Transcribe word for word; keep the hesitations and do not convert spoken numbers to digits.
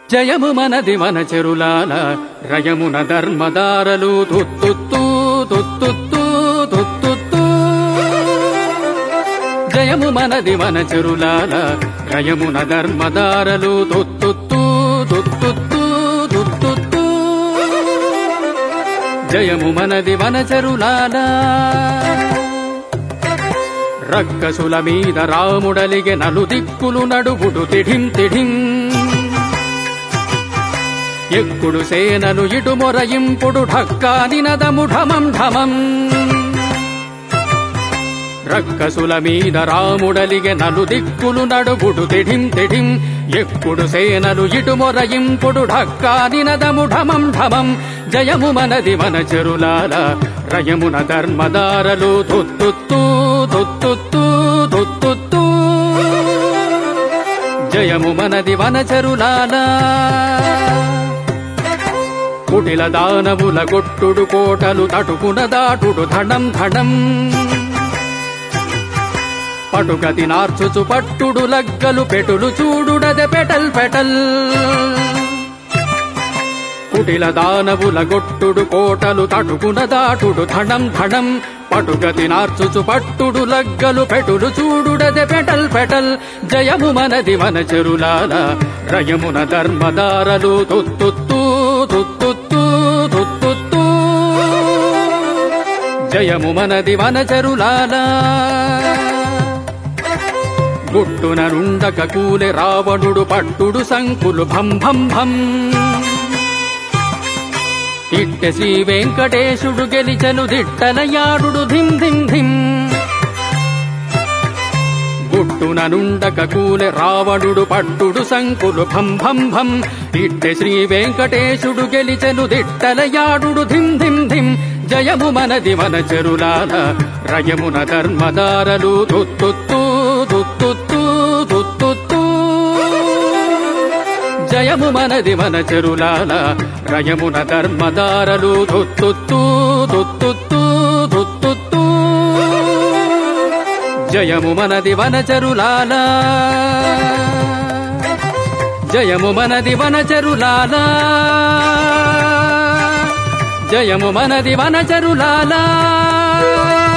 జయము మనది వనచరులాల రయమున ధర్మదారలు తుత్తుత్తు తుత్తుత్తు తుత్తుత్తు. జయము మనది వనచరులాల రయమున ధర్మదారలు తుత్తుత్తు తుత్తుత్తు తుత్తుత్తు. జయము మనది వనచరులాల. రక్కసుల మీద రాముడలిగే నలు దిక్కులు నడుగుడు తిఢిం తిఢిం. ఎక్కుడు సేనలు ఇటు మొరయింపుడు ఢక్కాని నదము ఢమం ఢమం. రక్కసుల మీద రాముడలిగే నలు దిక్కులు నడుగుడు తిఢిం తిఢిం. ఎక్కుడు సేనలు ఇటు మొరయింపుడు ఢక్కాని నదము ఢమం ఢమం. జయము మనది వనచరులాల రయమున ధర్మదారలు తుత్తుత్తు తుత్తుత్తు తుత్తుత్తు. జయము మనది వనచరులాల. కుటిల దానవుల గొట్టుడు కోటలు తటుకున దాటుడు ధడం ధడం. పటుగతి నార్చుచు పట్టుడు లగ్గలు పెటులు చూడుడదె పెటల్ పెటల్. కుటిల దానవుల గొట్టుడు కోటలు తటుకున దాటుడు ధడం ధడం. పటుగతి నార్చుచు పట్టుడు లగ్గలు పెటులు చూడుడదె పెటల్ పెటల్. జయము మనది వనచరులాల రయమున ధర్మదారలు తుత్తుత్తు తుత్తుత్తు తుత్తుత్తు. జయము మనది వనచరులాల. గుట్టున నుండక కూలె రావణుడు పట్టుడు సంకులు భం భం భం. ఇట్టె శ్రీ వెంకటేశుడు గెలిచెను దిట్టల యాడుడు ధిం ధిం ధిం. గుట్టున నుండక కూలె రావణుడు పట్టుడు సంకులు భం భం భం. ఇట్టె శ్రీ వెంకటేశుడు గెలిచెను దిట్టల యాడుడు ధిం ధిం ధిం. జయము మనది వనచరులాల రయమున ధర్మదారలు తుత్తుత్తు తుత్తుత్తు తుత్తుత్తు. జయము మనది వనచరులాల రయమున ధర్మదారలు తుత్తుత్తు తుత్తుత్తు తుత్తుత్తు. జయము మనది వనచరులాల. జయము మనది వనచరులాల. జయము మనది వనచరులాల.